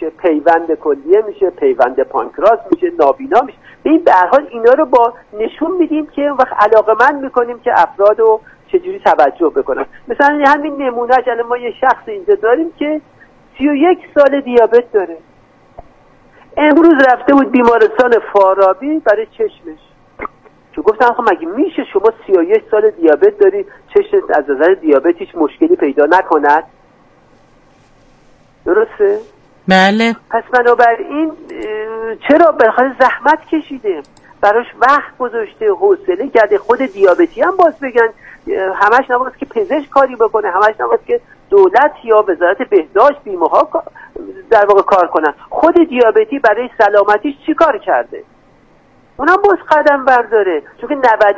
میشه، پیوند کلیه میشه، پیوند پانکراس میشه، نابینا میشه. این به هر حال اینا رو با نشون میدیم که وقت علاقه‌مند میکنیم که افراد رو چجوری توجه بکنن. مثلا همین نمونهش، الان ما یه شخص اینجا داریم که 31 سال دیابت داره، امروز رفته بود بیمارستان فارابی برای چشمش، که گفتن خب مگه میشه شما 31 سال دیابت داری چشمت از نظر دیابت هیچ مشکلی پیدا نکند؟ درسته؟ بله. پس بنابراین چرا بخاطر زحمت کشیده، براش وقت گذاشته، حوصله کرده. خود دیابتی هم باز بگن همش نباید که پزشک کاری بکنه، همش نباید که دولت یا وزارت بهداشت بیمه ها در واقع کار کنن. خود دیابتی برای سلامتیش چی کار کرده؟ اونم باز قدم برداره، چون که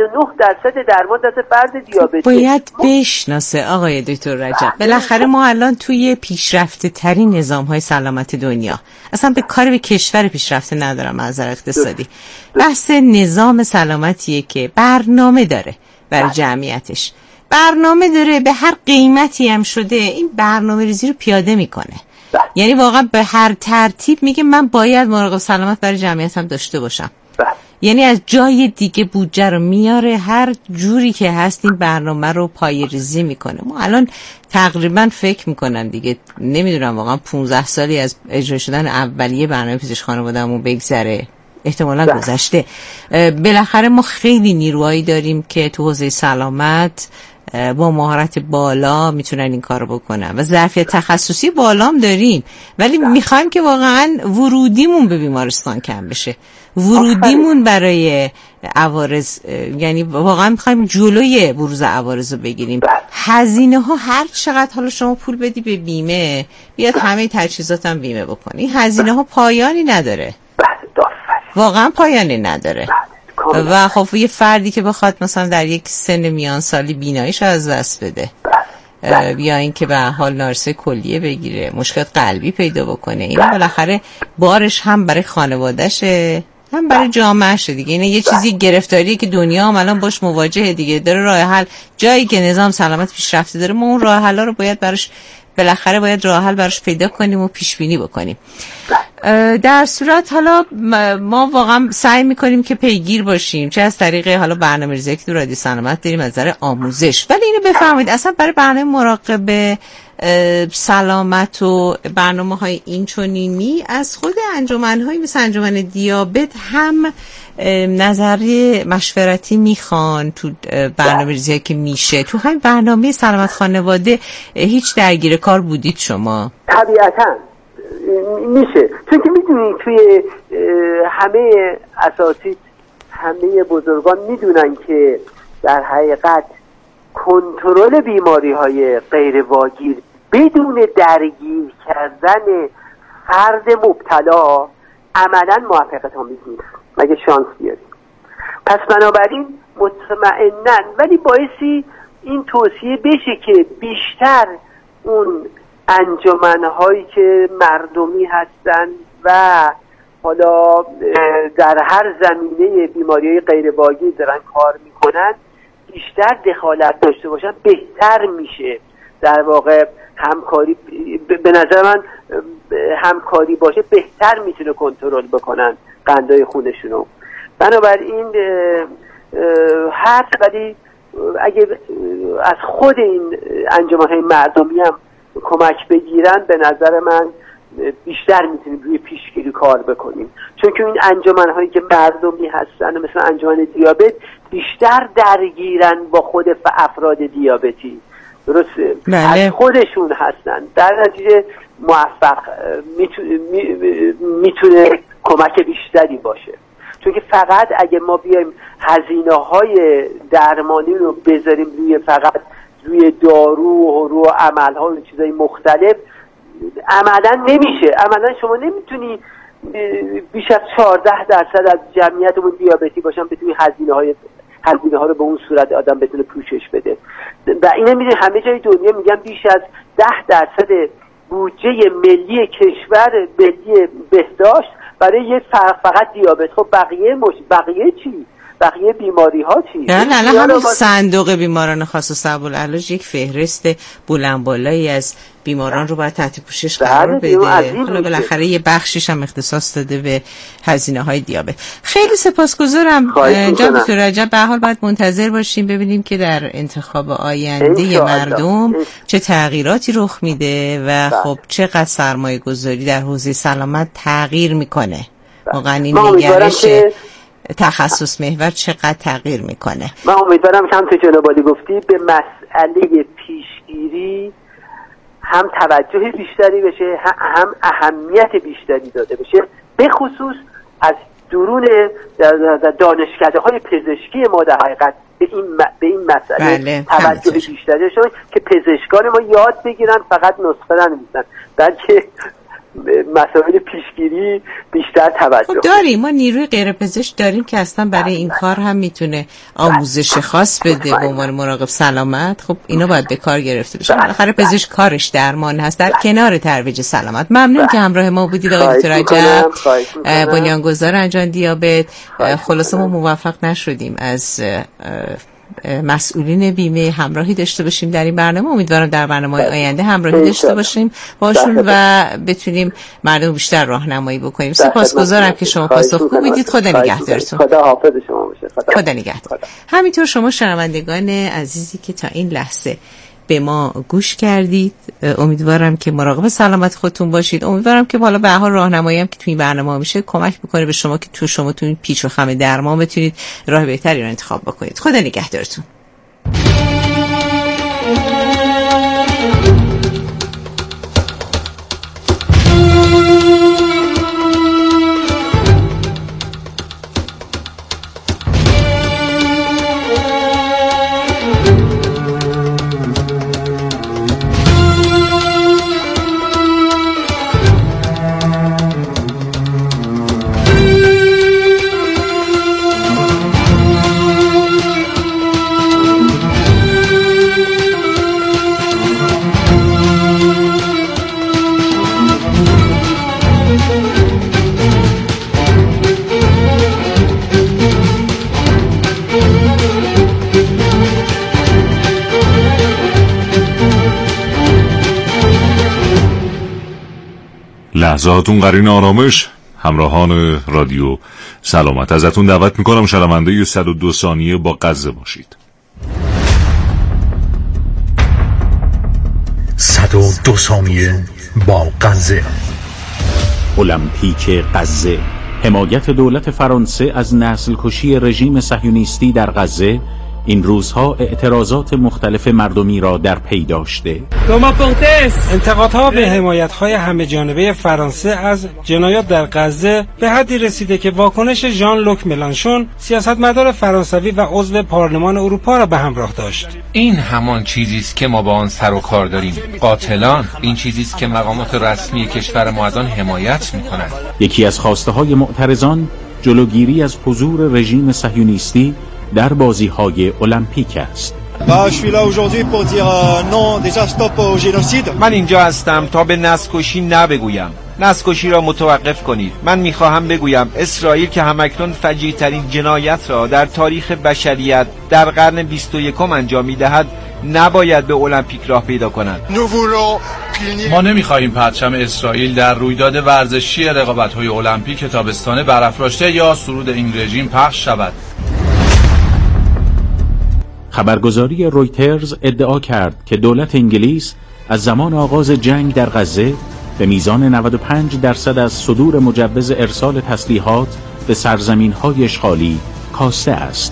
99% درمان دست فرد دیابتی باید بشناسه. آقای دکتر رجب، بالاخره ما الان توی پیشرفته ترین نظام های سلامت دنیا، اصلا به کار به کشور پیشرفته ندارم از نظر اقتصادی، بحث نظام سلامتیه که برنامه داره برای جمعیتش، برنامه داره، به هر قیمتی هم شده این برنامه ریزی رو پیاده میکنه. یعنی واقعا به هر ترتیب میگه من باید مراقب سلامت برای جمعیتم داشته باشم. یعنی از جای دیگه بودجه رو میاره، هر جوری که هست این برنامه رو پایه‌ریزی میکنه. ما الان تقریبا فکر میکنم دیگه نمیدونم واقعا 15 سالی از اجرا شدن اولیه برنامه پزشک خانواده‌مون بگذره، احتمالا گذشته. بالاخره ما خیلی نیروهایی داریم که تو حوزه سلامت با مهارت بالا میتونن این کارو بکنن و ظرفیت تخصصی بالا هم داریم، ولی میخوایم که واقعا ورودیمون به بیمارستان کم بشه، ورودیمون برای عوارض، یعنی واقعا میخوایم جلوی بروز عوارض رو بگیریم. هزینه ها هر چقدر حالا شما پول بدی به بیمه، بیاد همه تجهیزات هم بیمه بکنی، هزینه ها پایانی نداره، واقعا پایانی نداره. و خب یه فردی که بخواد مثلا در یک سن میان سالی بیناییش از دست بده، یا این که به حال نارسه کلیه بگیره، مشکل قلبی پیدا بکنه، اینا بالاخره بارش هم برای خانوادهشه هم برای جامعهشه دیگه. اینه یه چیزی گرفتاریه که دنیا هم الان باش مواجهه دیگه، داره راه حل. جایی که نظام سلامت پیشرفته داره، ما اون راه حلا رو باید براش بالاخره باید راه حل براش پیدا کنیم و پیش بینی بکنیم. در صورت حالا ما واقعا سعی میکنیم که پیگیر باشیم، چه از طریق حالا برنامه‌ریزی که تو رادیو سلامت داریم از نظر آموزش، ولی اینو بفرمایید اصلا برای برنامه مراقبه سلامت و برنامه‌های اینچنینی از خود انجمن‌های مثل انجمن دیابت هم نظری مشورتی میخوان تو برنامه‌ریزی که میشه؟ تو همین برنامه سلامت خانواده هیچ درگیر کار بودید شما؟ طبیعتاً میشه، چون که میدونید توی همه اساتید، همه بزرگان میدونن که در حقیقت کنترل بیماری‌های غیر واگیر بدون درگیر کردن فرد مبتلا عملاً موفقیت آمیز نیست مگه شانس بیاریم. پس بنابراین مطمئناً ولی بایستی این توصیه بشه که بیشتر اون انجمن‌هایی که مردمی هستن و حالا در هر زمینه بیماری‌های غیر واگیر دارن کار میکنن بیشتر دخالت داشته باشن بهتر میشه. در واقع همکاری، به نظر من همکاری باشه بهتر میتونه کنترل بکنن قندهای خونشونو. بنابراین ولی اگه از خود این انجمن‌های مردمی هم کمک بگیرن به نظر من بیشتر میتونیم روی پیشگیری کار بکنیم، چون که این انجمن‌هایی که مردمی هستن مثلا انجمن دیابت بیشتر درگیرن با خود افراد دیابتی، درسته؟ از خودشون هستن، در نتیجه موفق میتونه کمک بیشتری باشه. چون که فقط اگه ما بیایم هزینه‌های درمانی رو بذاریم روی دارو و رو عمل‌ها و چیزای مختلف، عملاً نمیشه. عملاً شما نمیتونی بیش از 14% از جمعیتمون دیابتی باشن بتونی هزینه ها رو به اون صورت آدم بتونه پوشش بده. و اینو میدونی همه جای دنیا میگن بیش از 10% بودجه ملی کشور ملی بهداشت برای فقط دیابت. خب بقیه چی؟ بقیه بیماری ها چی؟ نه همون صندوق بیماران خاص و صعب العلاج یک فهرست بلند بالایی از بیماران رو باید تحت پوشش قرار بده. حالا بالاخره یه بخشیش هم اختصاص داده به هزینه‌های دیابت. خیلی سپاسگزارم جناب دکتر رجب. به هر حال باید منتظر باشیم ببینیم که در انتخاب آینده مردم چه تغییراتی رخ میده و خب چقدر سرمایه‌گذاری در حوزه سلامت تغییر میکنه. واقعا این نگرش تخصص محور چقدر تغییر میکنه. من امیدوارم که هم تو جناب عالی گفتی به مسئله پیشگیری هم توجه بیشتری بشه، هم اهمیت بیشتری داده بشه، به خصوص از درون دانشکده‌های پزشکی ما در حقیقت به این مسئله توجه بیشتری شده که پزشکان ما یاد بگیرن فقط نسخه ننویسن، بلکه مسائل پیشگیری بیشتر توجه. خب داریم، ما نیروی غیر پزشک داریم که اصلا برای این کار هم میتونه آموزش خاص بده به عنوان مراقب سلامت. خب اینا باید به کار گرفته بشه. بالاخره پزشک کارش درمان هست در کنار ترویج سلامت. ممنون که همراه ما بودید آقای دکتر رجب، بنیانگذار انجام دیابت. خلاصه ما موفق نشدیم از مسئولین بیمه همراهی داشته باشیم در این برنامه. امیدوارم در برنامه آینده همراهی داشته باشیم باشون و بتونیم مردم بیشتر راهنمایی بکنیم. سپاسگزارم که شما پاسخگو بودید. خدا نگهدارتون. خدا حافظ شما باشه. خدا نگهدار. همینطور شما شنوندگان عزیزی که تا این لحظه به ما گوش کردید، امیدوارم که مراقب سلامت خودتون باشید. امیدوارم که حالا به هر حال راهنمایی هم که توی این برنامه میشه کمک بکنه به شما که شما تو این پیچ و خم درمان بتونید راه بهتری رو انتخاب بکنید. خدا نگهدارتون. لحظاتون قرین آرامش. همراهان رادیو سلامت، ازتون دعوت میکنم شنونده 102 ثانیه با غزه باشید. 102 ثانیه با غزه. المپیک غزه، حمایت دولت فرانسه از نسل کشی رژیم صهیونیستی در غزه این روزها اعتراضات مختلف مردمی را در پی داشته. انتقادها به حمایت‌های همه جانبه فرانسه از جنایات در غزه به حدی رسیده که واکنش ژان لوک ملانشون، سیاستمدار فرانسوی و عضو پارلمان اروپا را به همراه داشت. این همان چیزی است که ما با آن سر و کار داریم. قاتلان، این چیزی است که مقامات رسمی کشور ما از آن حمایت می‌کنند. یکی از خواسته‌های معترضان جلوگیری از حضور رژیم صهیونیستی در بازی‌های المپیک است. من اینجا هستم تا به نسل‌کشی نبگویم. نسل‌کشی را متوقف کنید. من می‌خواهم بگویم اسرائیل که همکنون فجیع‌ترین جنایت را در تاریخ بشریت در قرن 21 انجام می‌دهد نباید به المپیک راه پیدا کند. ما نمی‌خواهیم پرچم اسرائیل در رویداد ورزشی رقابت‌های المپیک تابستانه برافراشته یا سرود این رژیم پخش شود. خبرگزاری رویترز ادعا کرد که دولت انگلیس از زمان آغاز جنگ در غزه به میزان 95% از صدور مجوز ارسال تسلیحات به سرزمین‌های اشغالی کاسته است.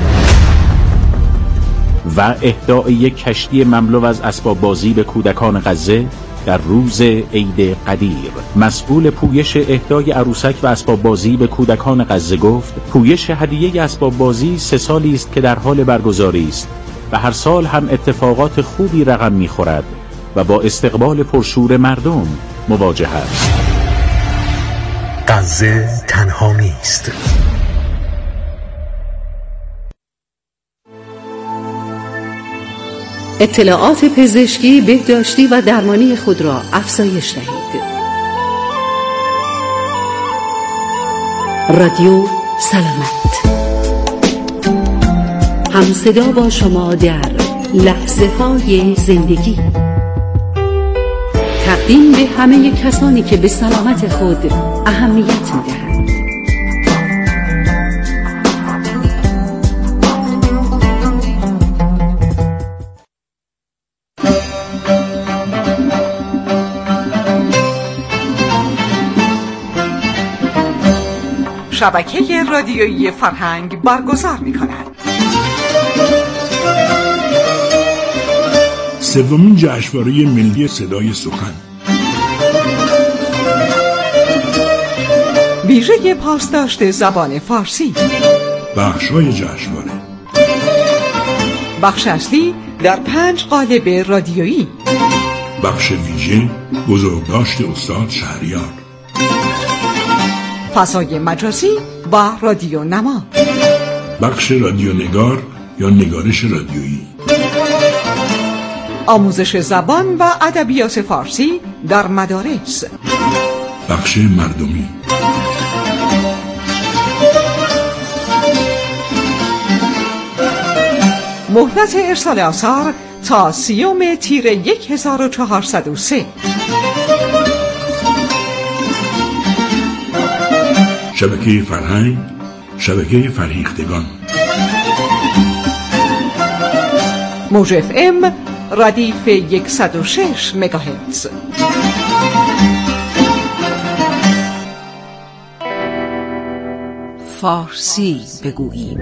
و اهدای یک کشتی مملو از اسباب بازی به کودکان غزه در روز عید قدیر. مسئول پویش اهدای عروسک و اسباب بازی به کودکان غزه گفت پویش هدیه اسباب بازی 3 سالی است که در حال برگزاری است و هر سال هم اتفاقات خوبی رقم می‌خورد و با استقبال پرشور مردم مواجه است. غزه تنها نیست. اطلاعات پزشکی، بهداشتی و درمانی خود را افزایش دهید. رادیو سلامت، همصدا با شما در لحظه های زندگی. تقدیم به همه کسانی که به سلامت خود اهمیت می‌دهند. شبکه رادیویی فرهنگ برگزار می‌کند. سومین جشنواره ملی صدای سخن، ویژه پاسداشت زبان فارسی. بخش‌های جشنواره: بخش اصلی در 5 قالب رادیویی. بخش ویژه بزرگداشت استاد شهریار. فضای مجازی و رادیو نما. بخش رادیو نگار یا نگارش رادیویی. آموزش زبان و ادبیات فارسی در مدارس. بخش مردمی. مهلت ارسال آثار تا 30 تیر 1403. شبکه فرهنگ، شبکه فرهیختگان. موج FM ردیف 106 مگاهرتز. فارسی بگوییم.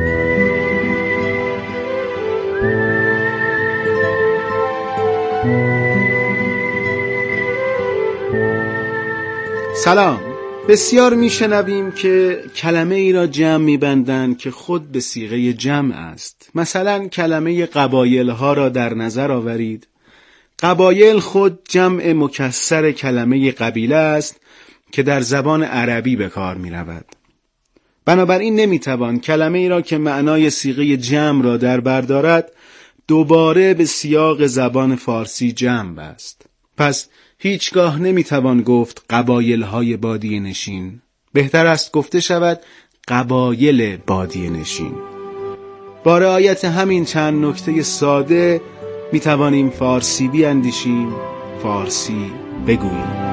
سلام. بسیار میشنویم که کلمه ای را جمع میبندند که خود به صیغه جمع است. مثلا کلمه قبایل ها را در نظر آورید. قبایل خود جمع مکسر کلمه قبیله است که در زبان عربی به کار می رود. بنابراین نمیتوان کلمه ای را که معنای صیغه جمع را در بر دارد دوباره به سیاق زبان فارسی جمع بست. پس هیچگاه نمیتوان گفت قبایل های بادیه نشین. بهتر است گفته شود قبایل بادیه نشین. با رعایت همین چند نکته ساده میتوانیم فارسی بیاندیشیم، فارسی بگوییم.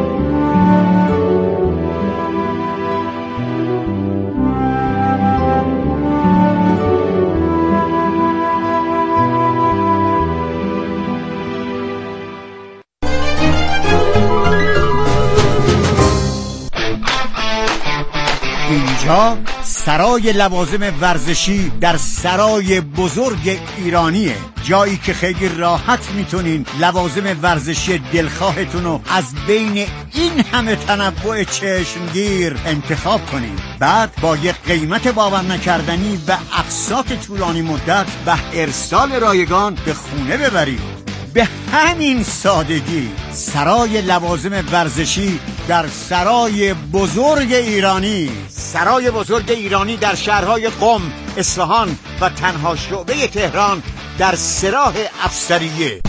اینجا سرای لوازم ورزشی در سرای بزرگ ایرانیه، جایی که خیلی راحت میتونین لوازم ورزشی دلخواهتون رو از بین این همه تنوع چشمگیر انتخاب کنین. بعد با یک قیمت باور نکردنی و اقساط طولانی مدت و ارسال رایگان به خونه ببرید. به همین سادگی سرای لوازم ورزشی در سرای بزرگ ایرانی. سرای بزرگ ایرانی در شهرهای قم، اصفهان و تنها شعبه تهران در سراح افسریه.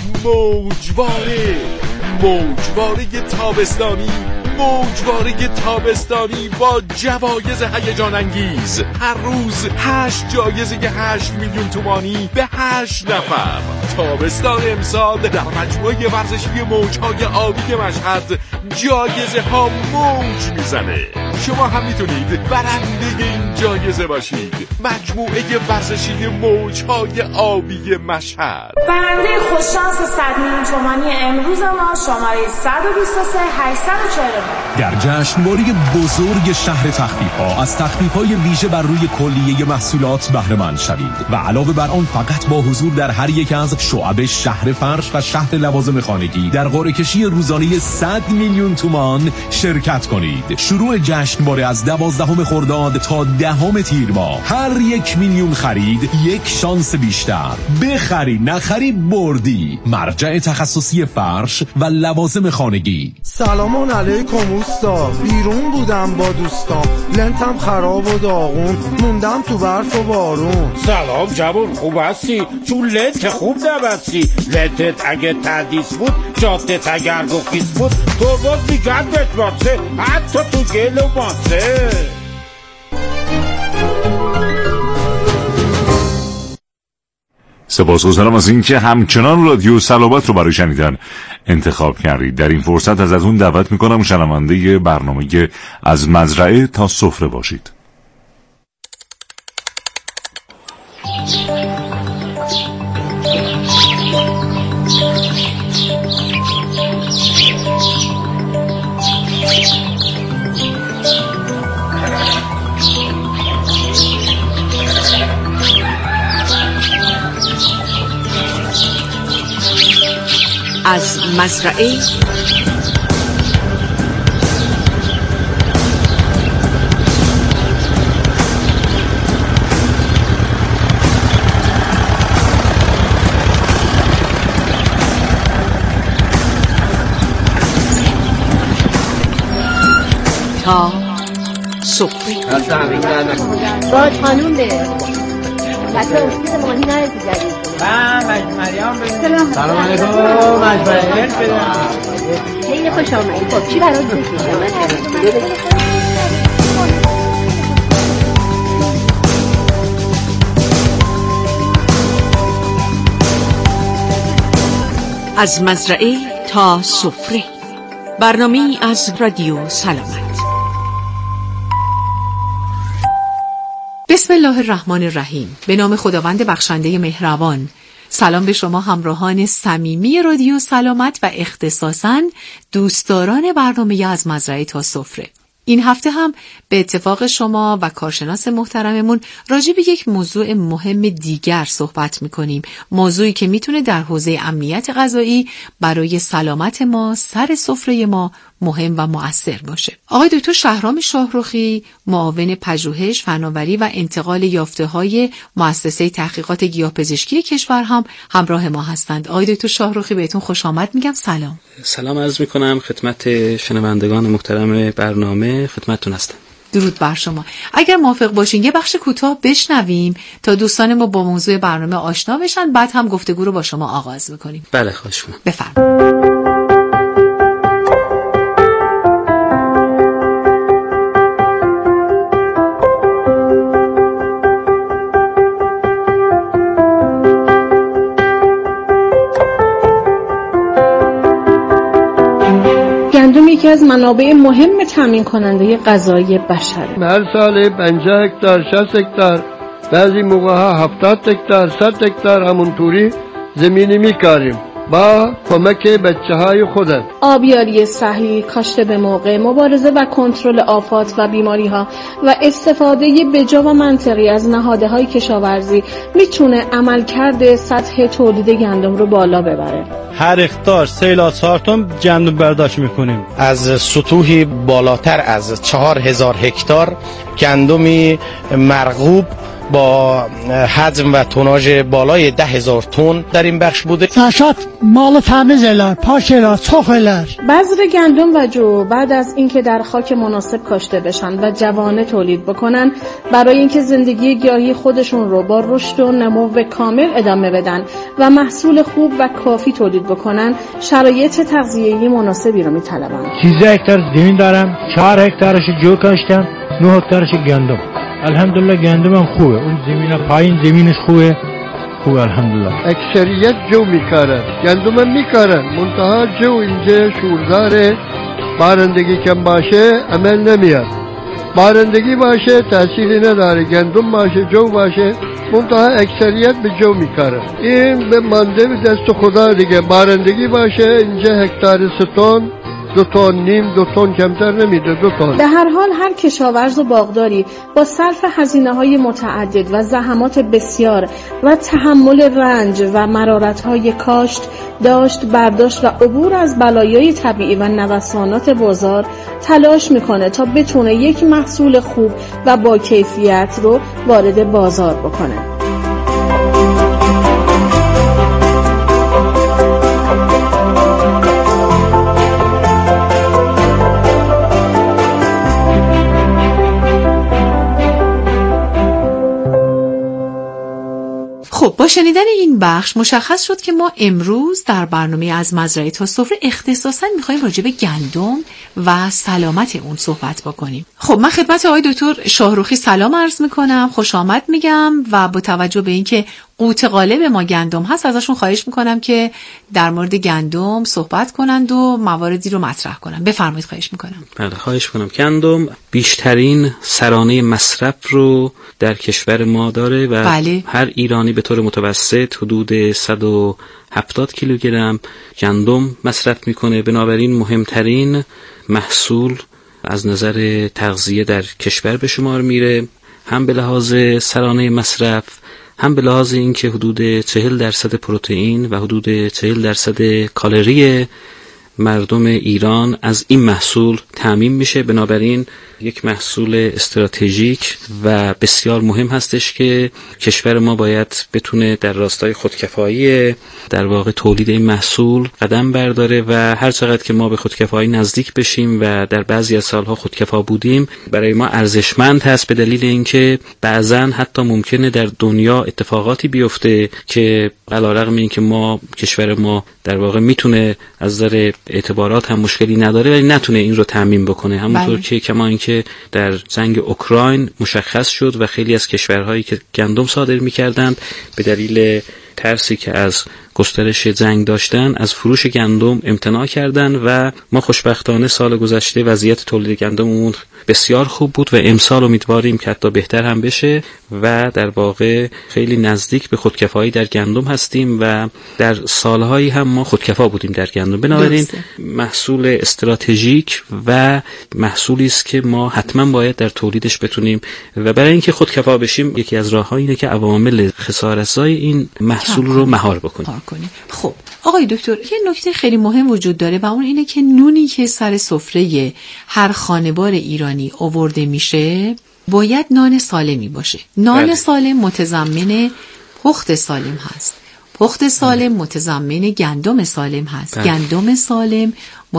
موجواره تابستانی، موجواره تابستانی با جوایز هیجان انگیز. هر روز 8 جایزه 8 میلیون تومانی به 8 نفر. تابستان امسال در مجموعه ورزشی موجهای آبی مشهد جایزه ها موج میزنه. شما هم میتونید برنده این جایزه باشید. مجموعه ورزشی موجهای آبی مشهد. برنده خوششانس 100 میلیون تومانی امروز ما شماره 123 840. در جشنواره بزرگ شهر تخفیف‌ها از تخفیف‌های ویژه بر روی کلیه محصولات بهره مند شوید و علاوه بر آن فقط با حضور در هر یک از شعب شهر فرش و شهر لوازم خانگی در قرعه کشی روزانه 100 میلیون تومان شرکت کنید. شروع جشنواره از 12 خرداد تا 10 تیر ماه. هر 1 میلیون خرید 1 شانس بیشتر. بخری نخری بردی. مرجع تخصصی فرش و لوازم خانگی. سلام علیکم اوستا. بیرون بودم با دوستام، لنتم خراب و داغون، موندم تو برف و بارون. سلام جوان، خوب هستی؟ چون لنت خوب نبستی. لنتت اگه تدیس بود، جادت اگر گفیز بود، تو باز میگن بتماسه، حتی تو گل و ماسه. سپاسگزارم از اینکه همچنان رادیو سلامت رو برای شنیدن انتخاب کردید. در این فرصت ازتون دعوت میکنم شنونده برنامه از مزرعه تا سفره باشید. از مزرعه تا سفره. باید خانوم به بچه افتید مانی نرسی جدید. سلام علیکم. مجبوریت بدم. خیلی خوش آمدید. خب چی برات بکشم؟ از مزرعه تا سفره، برنامه‌ای از رادیو سلامت. بسم الله الرحمن الرحیم. به نام خداوند بخشنده مهربان. سلام به شما همراهان صمیمی رادیو سلامت و اختصاصاً دوستداران برنامه از مزرعه تا سفره. این هفته هم به اتفاق شما و کارشناس محترممون راجع به یک موضوع مهم دیگر صحبت می‌کنیم. موضوعی که میتونه در حوزه امنیت غذایی برای سلامت ما سر سفره ما مهم و مؤثر باشه. آقای دکتر شهرام شاهرخی، معاون پژوهش، فناوری و انتقال یافته‌های مؤسسه تحقیقات گیاهپزشکی کشور هم همراه ما هستند. آقای دکتر شاهرخی بهتون خوش آمد میگم. سلام عرض میکنم خدمت شنوندگان محترم برنامه، خدمتتون هستم. درود بر شما. اگر موافق باشین یه بخش کوتاه بشنویم تا دوستان ما با موضوع برنامه آشنا بشن، بعد هم گفتگو رو با شما آغاز میکنیم. بله خواهش می‌کنم. بفرمایید. گندم یکی از منابع مهم تامین کننده غذایی بشره. هر سال 50 هکتار 60 هکتار بعضی موقع ها 70 هکتار 100 هکتار همونطوری زمینی میکاریم با کمک بچه های خودم. آبیاری صحیح، کاشت به موقع، مبارزه و کنترل آفات و بیماری ها و استفاده بجا و منطقی از نهادهای کشاورزی میتونه عملکرد سطح تولید گندم رو بالا ببره. هر هکتار 3 الی 4 تن گندم برداشت میکنیم. از سطوحی بالاتر از 4000 هکتار گندم مرغوب با حجم و توناژ بالای 10,000 تن در این بخش بوده. سرشات مال تمیز الار، پاک الار، چخ الار. بذر گندم و جو بعد از اینکه در خاک مناسب کاشته بشن و جوانه تولید بکنن، برای اینکه زندگی گیاهی خودشون رو با رشد و نمو کامل ادامه بدن و محصول خوب و کافی تولید بکنن، شرایط تغذیه‌ای مناسبی رو میطلبن. 13 هکتار زمین دارم، 4 هکتارش جو کاشتم، 9 هکتارش گندم. الحمدلله گندمم خوبه، اون زمین پایین زمینش خوبه الحمدلله. اکثریت جو میکارن، گندم میکارن، منتها جو اینجا شورداره، بارندگی کم باشه عمل نمیاد. بارندگی باشه تأثیری نداره، گندم باشه جو باشه منتها اکثریت به جو میکارن. این به مانده به دست خدا دیگه. بارندگی باشه اینجا هکتار 3 تن 2 تن نیم 2 تن کمتر نمیده 2 تن. به هر حال هر کشاورز و باغداری با صرف هزینه‌های متعدد و زحمات بسیار و تحمل رنج و مرارت‌های کاشت، داشت، برداشت و عبور از بلایای طبیعی و نوسانات بازار تلاش میکنه تا بتونه یک محصول خوب و با کیفیت رو وارد بازار بکنه. خب با شنیدن این بخش مشخص شد که ما امروز در برنامه از مزرعه تا سفره اختصاصاً می‌خوایم راجع به گندم و سلامت اون صحبت بکنیم. خب خب من خدمت آقای دکتر شاهروخی سلام عرض میکنم، خوش آمد میگم و با توجه به اینکه قوت غالب ما گندم هست ازشون خواهش میکنم که در مورد گندم صحبت کنند و مواردی رو مطرح کنند. بفرمایید خواهش میکنم. بله خواهش میکنم. گندم بیشترین سرانه مصرف رو در کشور ما داره و بله. هر ایرانی به طور متوسط حدود 170 کیلوگرم گندم مصرف میکنه. بنابراین مهمترین محصول از نظر تغذیه در کشور به شمار میره، هم به لحاظ سرانه مصرف، هم به لحاظ اینکه حدود 40% پروتئین و حدود 40% کالری مردم ایران از این محصول تامین میشه. بنابراین یک محصول استراتژیک و بسیار مهم هستش که کشور ما باید بتونه در راستای خودکفایی در واقع تولید این محصول قدم برداره و هر چقدر که ما به خودکفایی نزدیک بشیم و در بعضی از سالها خودکفا بودیم برای ما ارزشمند هست، به دلیل اینکه بعضا حتی ممکنه در دنیا اتفاقاتی بیفته که علیرغم اینکه ما کشور ما در واقع میتونه از نظر اعتبارات هم مشکلی نداره ولی نتونه این رو تامین بکنه. همونطور که کما اینکه در جنگ اوکراین مشخص شد و خیلی از کشورهایی که گندم صادر می‌کردند به دلیل ترسی که از گسترش جنگ داشتن از فروش گندم امتناع کردند و ما خوشبختانه سال گذشته وضعیت تولید گندممون بسیار خوب بود و امسال امیدواریم که حتی بهتر هم بشه و در واقع خیلی نزدیک به خودکفایی در گندم هستیم و در سالهایی هم ما خودکفا بودیم در گندم. بنابراین محصول استراتژیک و محصولی است که ما حتما باید در تولیدش بتونیم و برای اینکه خودکفا بشیم یکی از راه‌ها اینه که عوامل خسارت‌زای این محصول رو مهار بکنیم. خب آقای دکتر یه نکته خیلی مهم وجود داره و اون اینه که نونی که سر سفره هر خانوار ایرانی آورده میشه باید نان سالمی باشه. نان سالم متضمن پخت سالم هست، پخت سالم متضمن گندم سالم هست، گندم سالم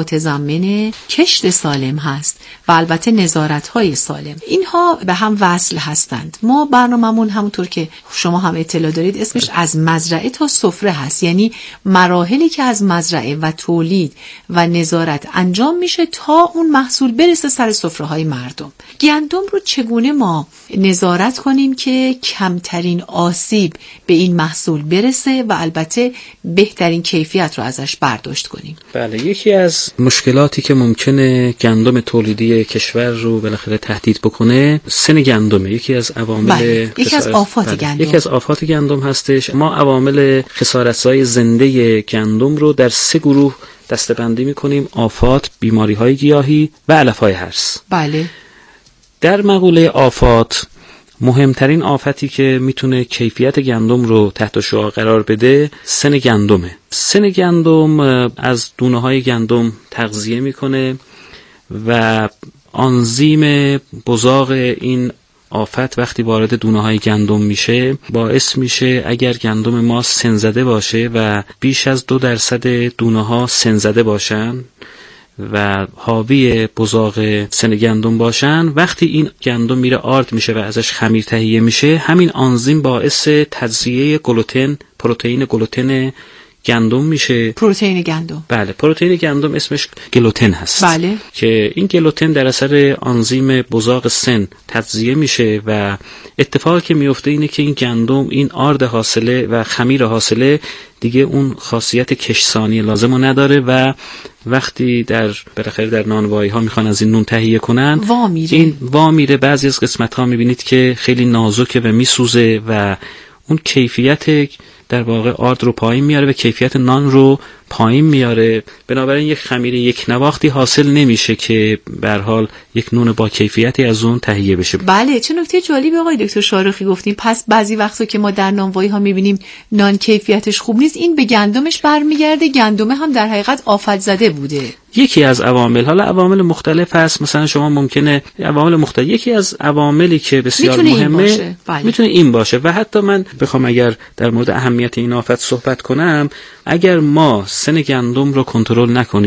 متضمن کشت سالم هست و البته نظارت‌های سالم. اینها به هم وصل هستند. ما برنامه‌مون همونطور که شما هم اطلاع دارید اسمش از مزرعه تا سفره هست، یعنی مراحلی که از مزرعه و تولید و نظارت انجام میشه تا اون محصول برسه سر سفره‌های مردم. گندم رو چگونه ما نظارت کنیم که کمترین آسیب به این محصول برسه و البته بهترین کیفیت رو ازش برداشت کنیم؟ بله، یکی از مشکلاتی که ممکنه گندم تولیدی کشور رو بالاخره تهدید بکنه سن گندمه. یکی از عوامل یکی از آفات گندم، یکی از آفات گندم هستش. ما عوامل خسارت‌زای زنده گندم رو در 3 گروه دسته‌بندی می‌کنیم: آفات، بیماری‌های گیاهی و علف‌های هرس. بله. در مقوله آفات مهمترین آفتی که میتونه کیفیت گندم رو تحت شعاع قرار بده سن گندمه. سن گندم از دونه‌های گندم تغذیه میکنه و آنزیم بزاق این آفت وقتی وارد دونه‌های گندم میشه باعث میشه اگر گندم ما سن زده باشه و بیش از 2% دونه‌ها سن زده باشن و حاوی بزاق سن گندم باشن، وقتی این گندم میره آرد میشه و ازش خمیر تهیه میشه همین آنزیم باعث تجزیه گلوتن، پروتئین گلوتن گندم میشه. پروتئین گندم، بله، پروتئین گندم اسمش گلوتن هست. بله. که این گلوتن در اثر آنزیم بزاق سن تجزیه میشه و اتفاقی که میفته اینه که این گندم، این آرد حاصله و خمیر حاصله دیگه اون خاصیت کشسانی لازمو نداره و وقتی بالاخره در نانوایی ها میخوان از این نون تهیه کنن این وامیره. بعضی از قسمت ها میبینید که خیلی نازکه و میسوزه و اون کیفیت در واقع آرد رو پایین میاره و کیفیت نان رو پایین میاره. بنابراین یک خمیر یک نواختی حاصل نمیشه که به هر حال یک نون با کیفیتی از اون تهیه بشه. بله، چه نکته جالبی آقای دکتر شاهروخی گفتیم. پس بعضی وقتا که ما در نانوایی ها میبینیم نان کیفیتش خوب نیست، این به گندمش برمیگرده. گندمه هم در حقیقت آفت زده بوده. یکی از عوامل، حالا عوامل مختلف هست، مثلا شما ممکنه عوامل مختلف، یکی از عواملی که بسیار مهمه میتونه این باشه و حتی من بخوام اگر در مورد اهمیت این آفت صحبت کنم، اگر ما سن گندم رو کنترل نکنیم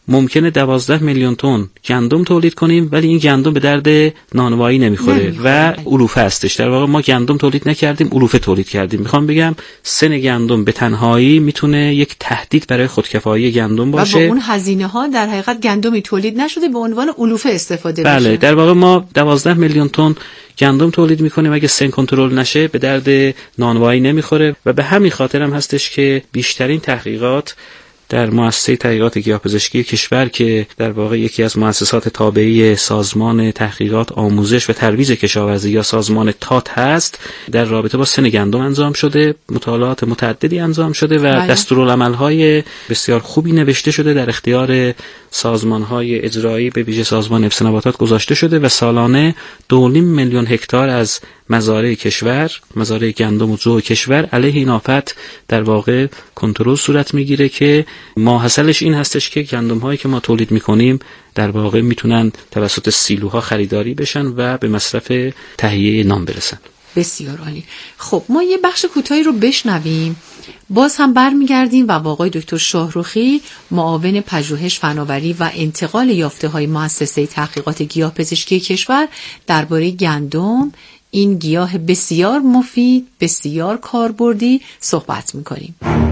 ممکنه 12 میلیون تن گندم تولید کنیم ولی این گندم به درد نانوایی نمیخوره و علوفه هستش. در واقع ما گندم تولید نکردیم، علوفه تولید کردیم. میخوام بگم سن گندم به تنهایی میتونه یک تهدید برای خودکفایی گندم باشه و با اون هزینه ها در حقیقت گندمی تولید نشده به عنوان علوفه استفاده بشه. بله، در واقع ما 12 میلیون تن گندم تولید میکنیم، اگه سن کنترل نشه به درد نانوایی نمیخوره و به همین خاطر هم هستش که بیشترین تحقیقات در مؤسسه تحقیقات گیاهپزشکی کشور که در واقع یکی از مؤسسات تابعه سازمان تحقیقات آموزش و ترویج کشاورزی یا سازمان تات هست، در رابطه با سن گندم انجام شده، مطالعات متعددی انجام شده و دستورالعمل‌های بسیار خوبی نوشته شده در اختیار سازمان‌های اجرایی به ویژه سازمان حفظ نباتات گذاشته شده و سالانه 2.5 میلیون هکتار از مزارع کشور، مزارع گندم و جو کشور علیه این آفت در واقع کنترل صورت میگیره که ماحصلش این هستش که گندم هایی که ما تولید میکنیم در واقع میتونن توسط سیلوها خریداری بشن و به مصرف تهیه نان برسن. بسیار عالی. خب ما یه بخش کوتاهی رو بشنویم، باز هم برمیگردیم و با آقای دکتر شاهرخی معاون پژوهش فناوری و انتقال یافته‌های مؤسسه تحقیقات گیاهپزشکی کشور درباره گندم، این گیاه بسیار مفید، بسیار کاربردی صحبت می‌کنیم.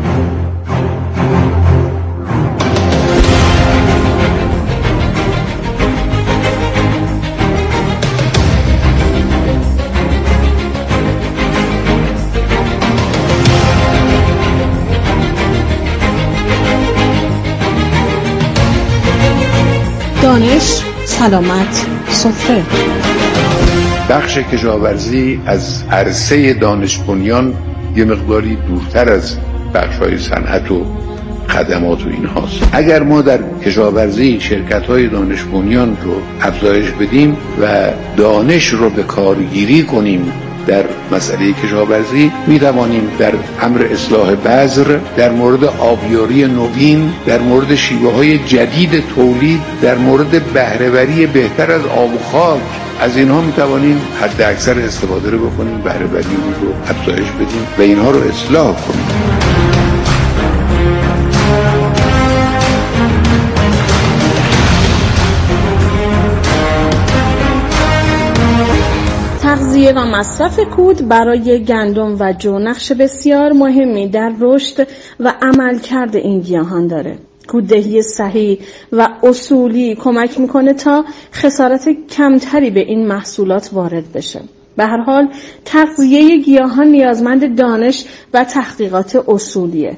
دانش، سلامت، سفره. بخش کشاورزی از عرصه دانش بنیان یه مقداری دورتر از بخش‌های صنعت و خدمات و اینهاست. اگر ما در کشاورزی شرکت‌های دانش بنیان رو افزایش بدیم و دانش رو به کارگیری کنیم در مسئله کشاورزی، می توانیم در امر اصلاح بذر، در مورد آبیاری نوین، در مورد شیوه‌های جدید تولید، در مورد بهره‌وری بهتر از آب و خاک، از اینها می توانیم حد اکثر استفاده رو بکنیم، بهره‌وری رو افزایش بدیم و اینها رو اصلاح کنیم. تغذیه و مصرف کود برای گندم و جو نقش بسیار مهمی در رشد و عملکرد این گیاهان داره. کوددهی صحیح و اصولی کمک میکنه تا خسارت کمتری به این محصولات وارد بشه. به هر حال تغذیه گیاهان نیازمند دانش و تحقیقات اصولیه.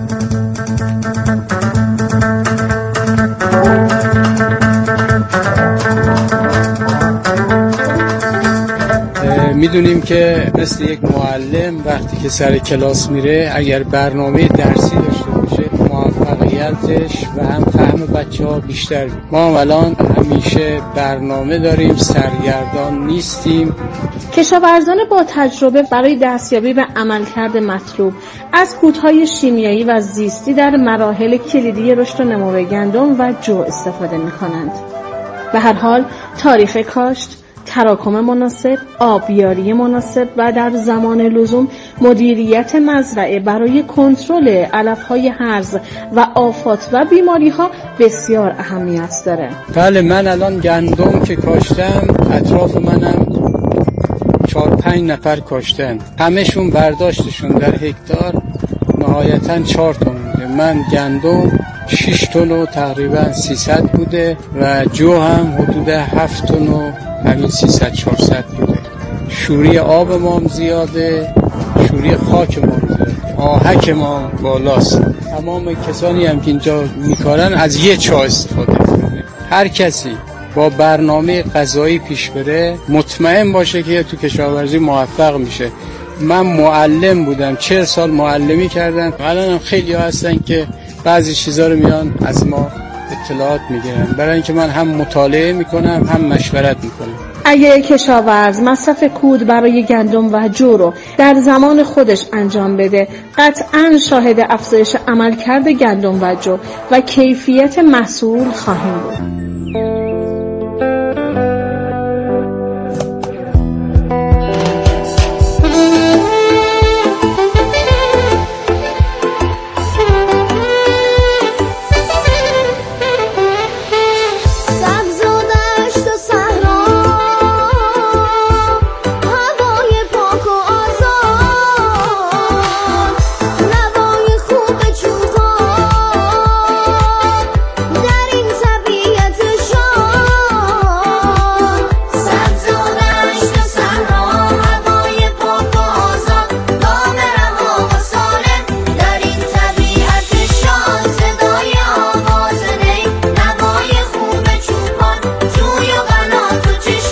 میدونیم که مثل یک معلم وقتی که سر کلاس میره اگر برنامه درسی داشته باشه موفقیتش و هم فهم بچه‌ها بیشتر. ما هم الان همیشه برنامه داریم، سرگردان نیستیم. کشاورزان با تجربه برای دستیابی به عملکرد مطلوب از کودهای شیمیایی و زیستی در مراحل کلیدی رشد و نمو گندم و جو استفاده می‌کنند. به هر حال تاریخ کاشت، تراکم مناسب، آبیاری مناسب و در زمان لزوم مدیریت مزرعه برای کنترل علف‌های هرز و آفات و بیماری‌ها بسیار اهمیت داره. بله، من الان گندم که کاشتم اطراف منم 4-5 نفر کاشتن، همشون برداشتشون در هکتار نهایتاً 4 تن بوده. من گندم 6 تن و تقریباً 300 بوده و جو هم حدود 7 تن و همین 300-400 بوده. شوری آب ما هم زیاده، شوری خاک ما هم زیاده، آهک ما هم بالاست. تمام کسانی هم که اینجا میکارن از یه چا استفاده کنه. هر کسی با برنامه غذایی پیش بره مطمئن باشه که تو کشاورزی موفق میشه. من معلم بودم، 40 سال معلمی کردم. الان هم خیلی ها هستن که بعضی چیزا رو میان از ما اطلاعات میگیرن، برای اینکه من هم مطالعه میکنم هم مشورت میکنم. اگه کشاورز مصرف کود برای گندم و جو رو در زمان خودش انجام بده، قطعاً شاهد افزایش عملکرد گندم و جو و کیفیت محصول خواهیم بود.